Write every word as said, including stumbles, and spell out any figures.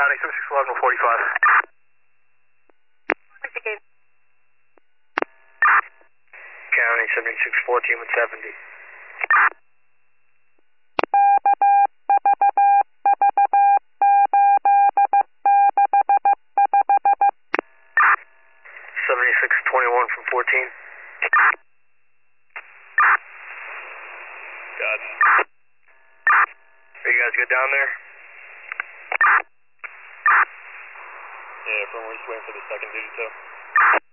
County, seven six one one forty-five. County, seventy-six fourteen with seventy. seventy-six twenty-one from fourteen. Got it. Are you guys good down there? Yeah, from we're just waiting for the second digit, so.